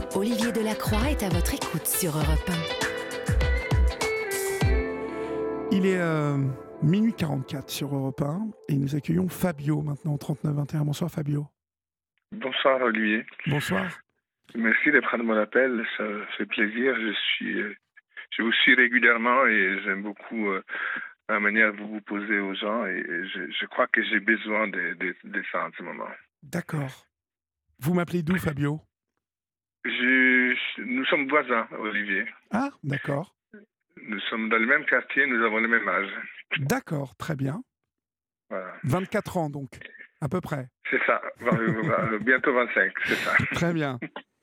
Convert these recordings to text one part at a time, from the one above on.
Olivier Delacroix est à votre écoute sur Europe 1. Il est minuit 44 sur Europe 1 et nous accueillons Fabio maintenant au 39-21. Bonsoir Fabio. Bonsoir Olivier. Bonsoir. Merci de prendre mon appel, ça fait plaisir. Je vous suis régulièrement et j'aime beaucoup la manière dont vous vous posez aux gens et je crois que j'ai besoin de ça en ce moment. D'accord. Vous m'appelez d'où Fabio ? Nous sommes voisins, Olivier. Ah, d'accord. Nous sommes dans le même quartier, nous avons le même âge. D'accord, très bien. Voilà. 24 ans donc, à peu près. C'est ça, bientôt 25, c'est ça. Très bien.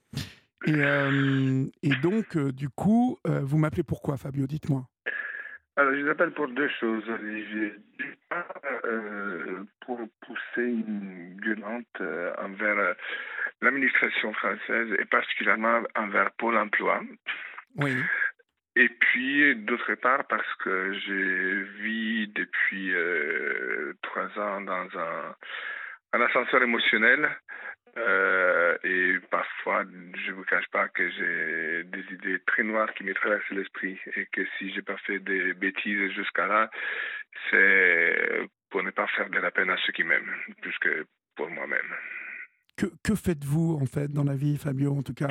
Et donc, du coup, vous m'appelez pourquoi Fabio ? Dites-moi. Alors, je vous appelle pour deux choses, Olivier. D'une part, pour pousser une gueulante envers l'administration française et particulièrement envers Pôle emploi. Oui. Et puis, d'autre part, parce que je vis depuis 3 ans dans un ascenseur émotionnel. Et parfois, je ne vous cache pas que j'ai des idées très noires qui me traversent l'esprit et que si je n'ai pas fait des bêtises jusqu'à là, c'est pour ne pas faire de la peine à ceux qui m'aiment, plus que pour moi-même. Que faites-vous en fait dans la vie, Fabio, en tout cas ?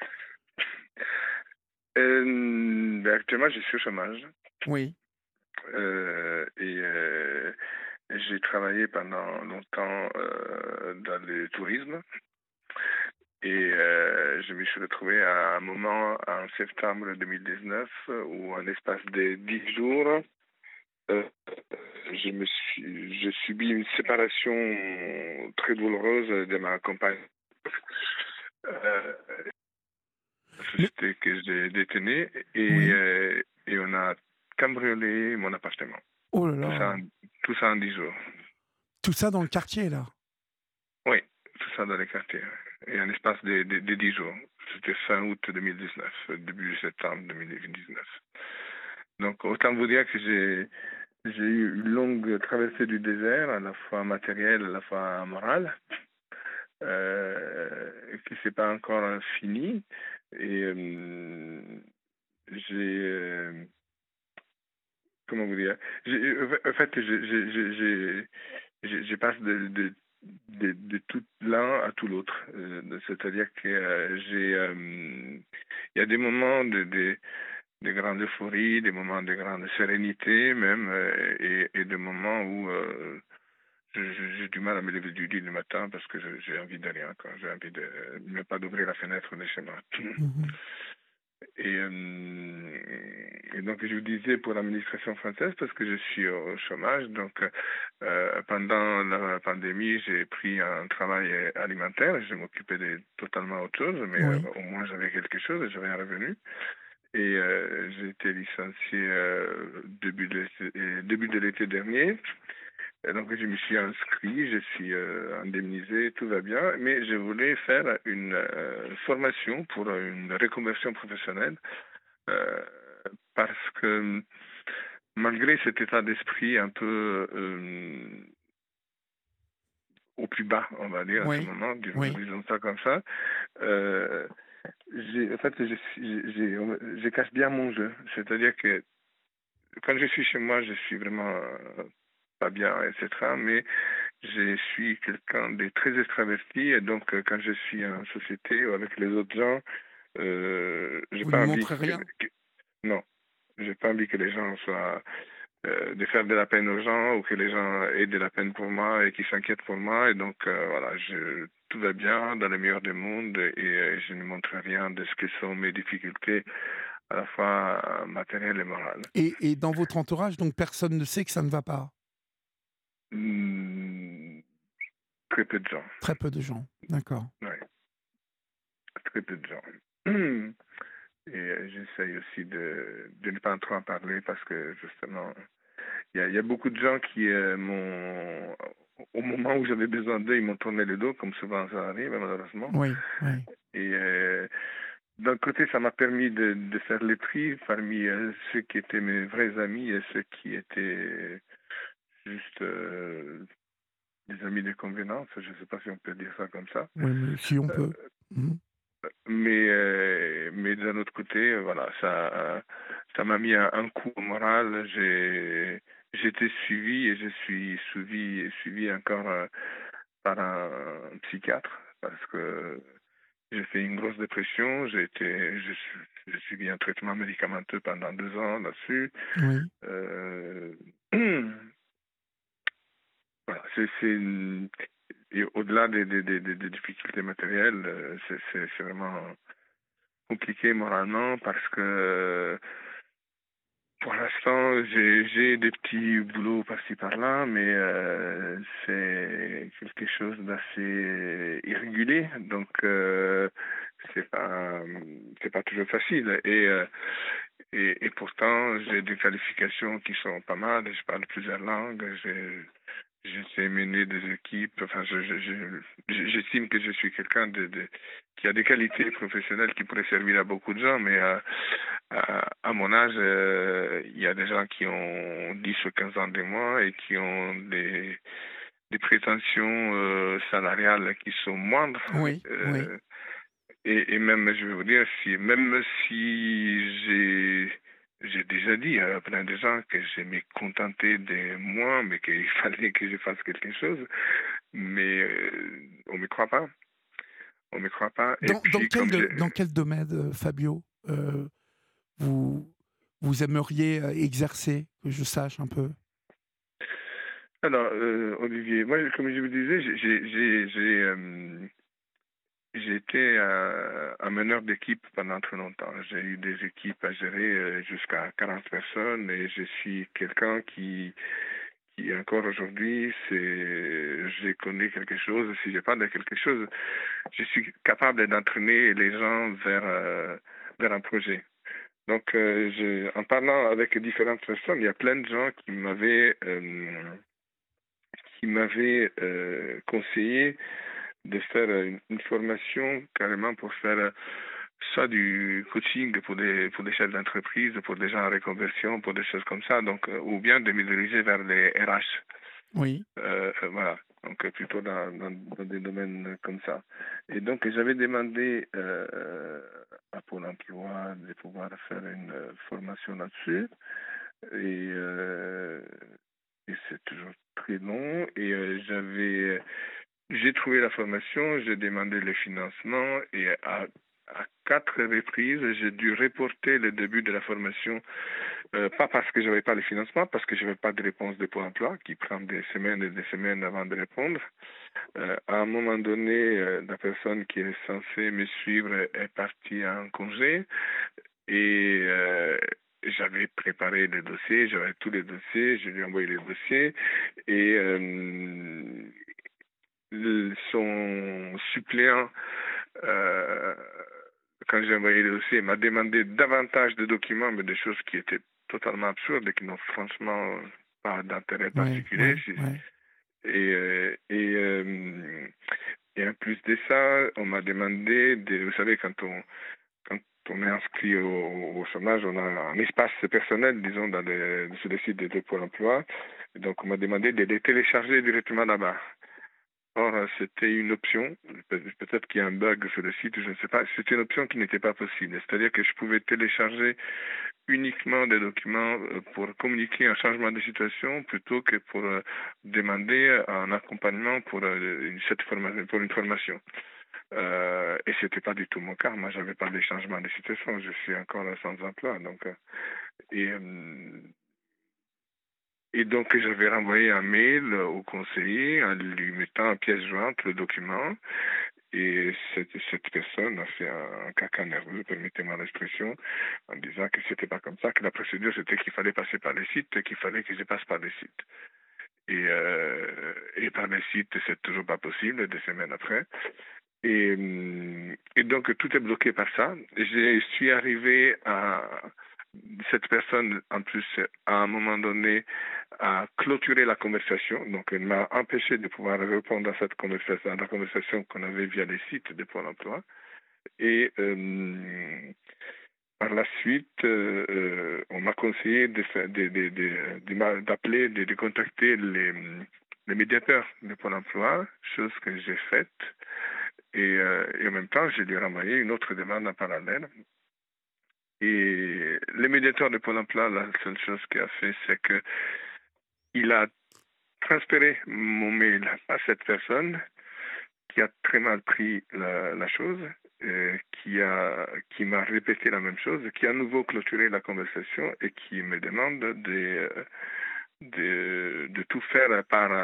Actuellement, je suis au chômage. Oui. J'ai travaillé pendant longtemps dans le tourisme et je me suis retrouvé à un moment en septembre 2019 où en l'espace de 10 jours, j'ai subi une séparation très douloureuse de ma compagne. Société que j'ai détenue et on a cambriolé mon appartement. Oh là là. Tout ça en 10 jours. Tout ça dans le quartier, là ? Oui, tout ça dans les quartiers. Et en l'espace de 10 jours. C'était fin août 2019, début septembre 2019. Donc, autant vous dire que j'ai eu une longue traversée du désert, à la fois matérielle, à la fois morale, qui ne s'est pas encore fini. Et comment vous dire, en fait, je passe de tout l'un à tout l'autre. C'est-à-dire que il y a des moments de grande euphorie, des moments de grande sérénité même, et des moments où j'ai du mal à me lever du lit le matin parce que j'ai envie de rien, quoi. J'ai envie de même pas d'ouvrir la fenêtre de chez moi. Mm-hmm. Et donc, je vous disais pour l'administration française, parce que je suis au chômage, donc pendant la pandémie, j'ai pris un travail alimentaire, je m'occupais de totalement autre chose, mais Oui. au moins j'avais quelque chose, j'avais un revenu. Et j'ai été licencié début de l'été dernier. Et donc, je me suis inscrit, je suis indemnisé, tout va bien, mais je voulais faire une formation pour une reconversion professionnelle parce que malgré cet état d'esprit un peu au plus bas, on va dire, à ce moment, disons ça comme ça, en fait, je cache bien mon jeu. C'est-à-dire que quand je suis chez moi, je suis vraiment pas bien, etc. Mais je suis quelqu'un de très extraverti et donc quand je suis en société ou avec les autres gens, j'ai Vous pas ne envie montrez rien ? non, j'ai pas envie que les gens soient de faire de la peine aux gens ou que les gens aient de la peine pour moi et qu'ils s'inquiètent pour moi et donc voilà, tout va bien dans le meilleur des mondes et je ne montre rien de ce que sont mes difficultés à la fois matérielles et morales. Et dans votre entourage, donc personne ne sait que ça ne va pas ? Très peu de gens. Très peu de gens, d'accord. Oui, très peu de gens. Et j'essaye aussi de ne pas trop en parler parce que justement, il y a beaucoup de gens qui au moment où j'avais besoin d'eux, ils m'ont tourné le dos, comme souvent ça arrive malheureusement. Oui. Et d'un côté, ça m'a permis de faire les tri parmi ceux qui étaient mes vrais amis et ceux qui étaient juste des amis de convenance. Je ne sais pas si on peut dire ça comme ça. Oui, mais si on peut. mais d'un autre côté, voilà, ça m'a mis un coup au moral. J'étais suivi et je suis suivi encore par un psychiatre parce que j'ai fait une grosse dépression. J'ai suivi un traitement médicamenteux pendant 2 ans là-dessus. Oui. Euh, voilà, et au-delà des difficultés matérielles, c'est vraiment compliqué moralement parce que pour l'instant, j'ai des petits boulots par-ci par-là, mais c'est quelque chose d'assez irrégulier, donc c'est pas c'est pas toujours facile. Et pourtant, j'ai des qualifications qui sont pas mal. Je parle plusieurs langues. Je sais mener des équipes. Enfin, j'estime que je suis quelqu'un qui a des qualités professionnelles qui pourraient servir à beaucoup de gens, mais à mon âge, il y a des gens qui ont 10 ou 15 ans de moi et qui ont des prétentions salariales qui sont moindres. Oui, oui. Et même, je vais vous dire, même si j'ai déjà dit à plein de gens que je me contentais de moi, mais qu'il fallait que je fasse quelque chose, mais on ne me croit pas. On ne me croit pas. Et puis, Dans quel domaine, Fabio, vous, vous aimeriez exercer, que je sache un peu? Alors, Olivier, moi, comme je vous disais, j'ai été un meneur d'équipe pendant très longtemps. J'ai eu des équipes à gérer jusqu'à 40 personnes et je suis quelqu'un qui encore aujourd'hui, je connais quelque chose. Si je parle de quelque chose, je suis capable d'entraîner les gens vers un projet. Donc, en parlant avec différentes personnes, il y a plein de gens qui m'avaient conseillé de faire une formation carrément pour faire soit du coaching pour des chefs d'entreprise, pour des gens en reconversion, pour des choses comme ça, donc, ou bien de me diriger vers les RH. Oui. Voilà, donc plutôt dans des domaines comme ça. Et donc j'avais demandé à Pôle emploi de pouvoir faire une formation là-dessus. Et, euh, et c'est toujours très long. Et j'ai trouvé la formation, j'ai demandé le financement et à 4 reprises, j'ai dû reporter le début de la formation, pas parce que je n'avais pas le financement, parce que je n'avais pas de réponse de Pôle emploi, qui prend des semaines et des semaines avant de répondre. À un moment donné, la personne qui est censée me suivre est partie en congé et j'avais préparé les dossiers, j'avais tous les dossiers, je lui ai envoyé les dossiers et son suppléant, euh, quand j'ai envoyé le dossier, m'a demandé davantage de documents, mais des choses qui étaient totalement absurdes et qui n'ont franchement pas d'intérêt Oui, particulier. oui, oui. Et, euh, et, euh, et en plus de ça, on m'a demandé, vous savez, quand on est inscrit au chômage, on a un espace personnel, disons, sur le site de Pôle emploi. Donc, on m'a demandé de les télécharger directement là-bas. Or, c'était une option, peut-être qu'il y a un bug sur le site, je ne sais pas, c'était une option qui n'était pas possible. C'est-à-dire que je pouvais télécharger uniquement des documents pour communiquer un changement de situation plutôt que pour demander un accompagnement pour une formation. Et c'était pas du tout mon cas. Moi, j'avais pas de changement de situation. Je suis encore sans emploi. Donc, et, euh, et donc, j'avais renvoyé un mail au conseiller en lui mettant en pièce jointe le document. Et cette personne a fait un caca nerveux, permettez-moi l'expression, en disant que c'était pas comme ça, que la procédure c'était qu'il fallait passer par les sites et qu'il fallait que je passe par les sites. Et par les sites, c'est toujours pas possible, 2 semaines après. Et donc, tout est bloqué par ça. Je suis arrivé à cette personne, en plus, à un moment donné, a clôturé la conversation. Donc, elle m'a empêché de pouvoir répondre à cette conversation, à la conversation qu'on avait via les sites de Pôle emploi. Et par la suite, on m'a conseillé d'appeler, de contacter les médiateurs de Pôle emploi, chose que j'ai faite. Et en même temps, je lui ai renvoyé une autre demande en parallèle. Et le médiateur de Pôle emploi, la seule chose qu'il a fait, c'est qu'il a transféré mon mail à cette personne qui a très mal pris la chose, qui m'a répété la même chose, qui a à nouveau clôturé la conversation et qui me demande de tout faire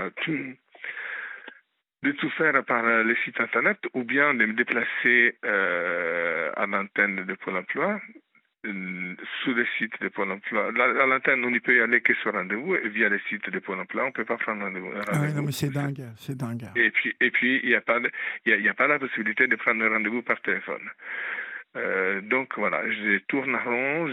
par le site internet ou bien de me déplacer à l'antenne de Pôle emploi. Sous le site de Pôle emploi. À l'antenne, on n'y peut y aller que sur rendez-vous et via le site de Pôle emploi, on ne peut pas prendre rendez-vous. Ah oui, non, mais c'est dingue, c'est dingue. Et puis, il n'y a pas la possibilité de prendre un rendez-vous par téléphone. Donc voilà, je tourne en rond,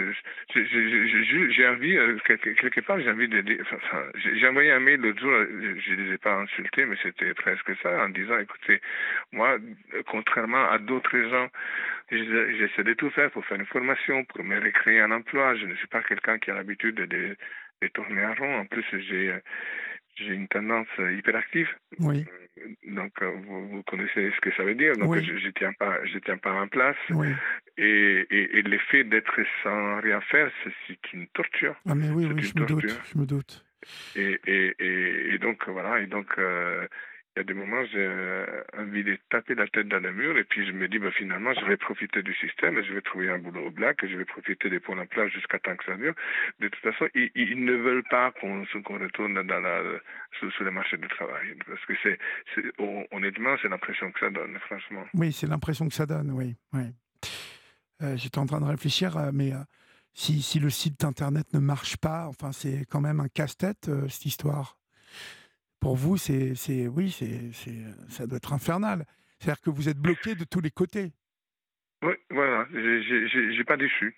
j'ai envie, quelque part, j'ai envie de dire, j'ai envoyé un mail l'autre jour, je ne les ai pas insultés, mais c'était presque ça, en disant, écoutez, moi, contrairement à d'autres gens, j'essaie de tout faire pour faire une formation, pour me recréer un emploi. Je ne suis pas quelqu'un qui a l'habitude de tourner en rond. En plus, j'ai une tendance hyperactive. Oui. Donc, vous connaissez ce que ça veut dire. Donc, oui. je tiens pas en place. Oui. Et l'effet d'être sans rien faire, c'est une torture. Ah mais oui, je me doute. Et donc, voilà. Et donc, il y a des moments, j'ai envie de taper la tête dans le mur et puis je me dis, finalement, je vais profiter du système, je vais trouver un boulot au black, je vais profiter des Pôle emploi jusqu'à temps que ça dure. De toute façon, ils ne veulent pas qu'on retourne sur le marché du travail. Parce que honnêtement, c'est l'impression que ça donne, franchement. Oui, c'est l'impression que ça donne, oui. J'étais en train de réfléchir, mais si le site internet ne marche pas, enfin, c'est quand même un casse-tête, cette histoire. Pour vous, ça doit être infernal. C'est-à-dire que vous êtes bloqué de tous les côtés. Oui, voilà. J'ai pas d'issue.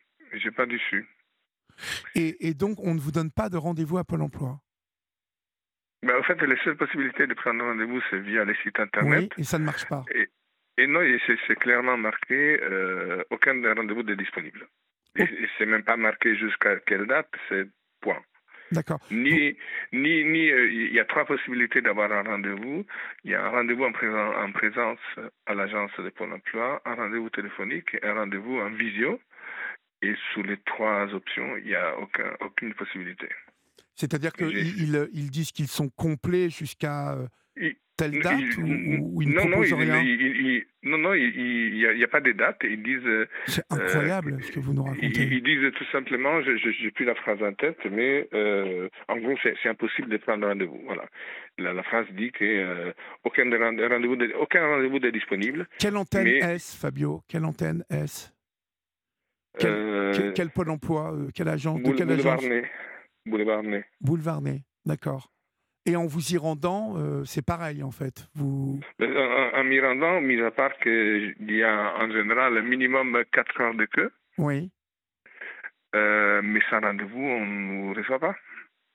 Et donc, on ne vous donne pas de rendez-vous à Pôle emploi? En fait, la seule possibilité de prendre rendez-vous, c'est via les sites internet. Oui, et ça ne marche pas. Et non, c'est clairement marqué aucun rendez-vous n'est disponible. Et c'est même pas marqué jusqu'à quelle date, c'est point. D'accord. Il y a 3 possibilités d'avoir un rendez-vous. Il y a un rendez-vous en présence à l'agence de Pôle emploi, un rendez-vous téléphonique et un rendez-vous en visio. Et sous les 3 options, il n'y a aucune possibilité. C'est-à-dire qu'ils disent qu'ils sont complets jusqu'à telle date ou ils ne proposent rien? Non, il n'y a pas de date. Ils disent... C'est incroyable ce que vous nous racontez. Ils disent tout simplement, je n'ai plus la phrase en tête, mais en gros, c'est impossible de prendre rendez-vous. Voilà. La phrase dit qu'aucun rendez-vous n'est disponible. Quelle antenne est-ce, Fabio? Quelle antenne est-ce? Quel Pôle emploi? Quelle agence? Boulevard Ney, d'accord. Et en vous y rendant, c'est pareil en fait. En m'y rendant, mis à part qu'il y a en général minimum 4 heures de queue. Oui. Mais sans rendez-vous, on ne nous reçoit pas.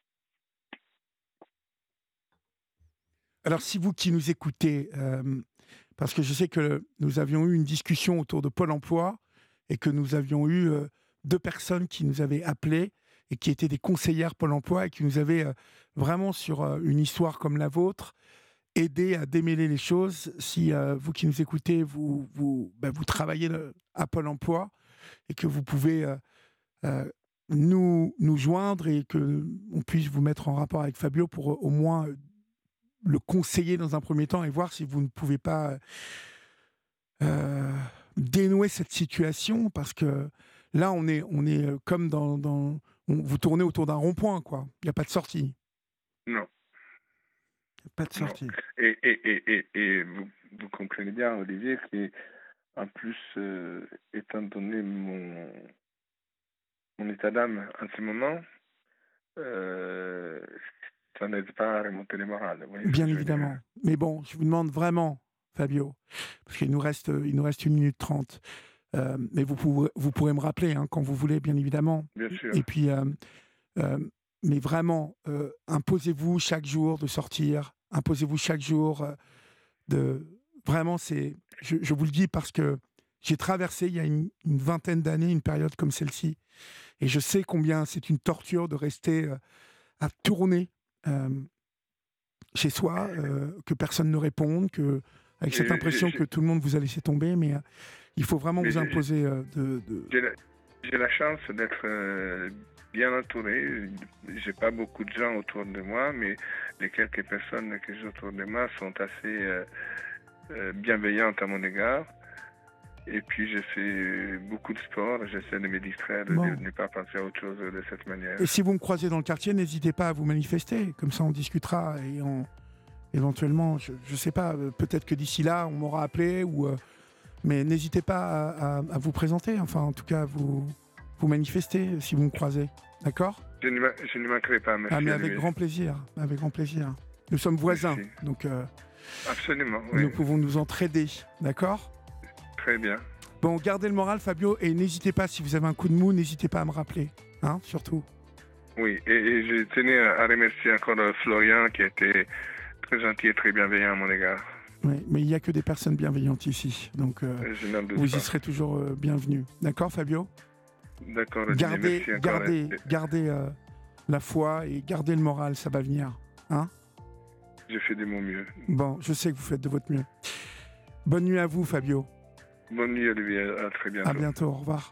Alors si vous qui nous écoutez, parce que je sais que nous avions eu une discussion autour de Pôle emploi et que nous avions eu 2 personnes qui nous avaient appelés et qui étaient des conseillères Pôle emploi et qui nous avaient vraiment sur une histoire comme la vôtre aidé à démêler les choses. Si vous qui nous écoutez, vous travaillez à Pôle emploi et que vous pouvez nous joindre et qu'on puisse vous mettre en rapport avec Fabio pour au moins le conseiller dans un premier temps et voir si vous ne pouvez pas dénouer cette situation, parce que là on est comme vous tournez autour d'un rond-point, quoi. Il n'y a pas de sortie. Non. Il n'y a pas de sortie. Non. Et vous comprenez bien, Olivier, qu'en plus, étant donné mon état d'âme en ce moment, ça n'aide pas à remonter les morales. Bien évidemment. Mais bon, je vous demande vraiment, Fabio, parce qu'il nous reste 1 minute 30. Mais vous pourrez me rappeler quand vous voulez, bien évidemment. Bien sûr. Et puis, mais vraiment, imposez-vous chaque jour de sortir. Imposez-vous chaque jour Vraiment, je vous le dis parce que j'ai traversé il y a une vingtaine d'années une période comme celle-ci. Et je sais combien c'est une torture de rester à tourner chez soi, que personne ne réponde, que avec cette impression que tout le monde vous a laissé tomber, mais il faut vraiment vous imposer J'ai la chance d'être bien entouré. J'ai pas beaucoup de gens autour de moi, mais les quelques personnes que j'ai autour de moi sont assez bienveillantes à mon égard. Et puis, je fais beaucoup de sport. J'essaie de me distraire, de ne pas penser à autre chose de cette manière. Et si vous me croisez dans le quartier, n'hésitez pas à vous manifester. Comme ça, on discutera et éventuellement, je ne sais pas, peut-être que d'ici là, on m'aura appelé. Mais n'hésitez pas à vous présenter. Enfin, en tout cas, vous manifester si vous me croisez. D'accord ? Je ne manquerai pas. Merci. Mais avec grand plaisir. Avec grand plaisir. Nous sommes voisins. Merci. Donc, absolument. Oui. Nous pouvons nous entraider. D'accord ? Très bien. Bon, gardez le moral, Fabio, et n'hésitez pas, si vous avez un coup de mou, n'hésitez pas à me rappeler, hein, surtout. Oui, et je tenais à remercier encore Florian, qui a été très gentil et très bienveillant à mon égard. Oui, mais il n'y a que des personnes bienveillantes ici, donc vous y serez toujours bienvenus. D'accord, Fabio ? D'accord, gardez la foi et gardez le moral, ça va venir. Hein ? Je fais de mon mieux. Bon, je sais que vous faites de votre mieux. Bonne nuit à vous, Fabio. Bonne nuit, Olivier. À très bientôt. À bientôt. Au revoir.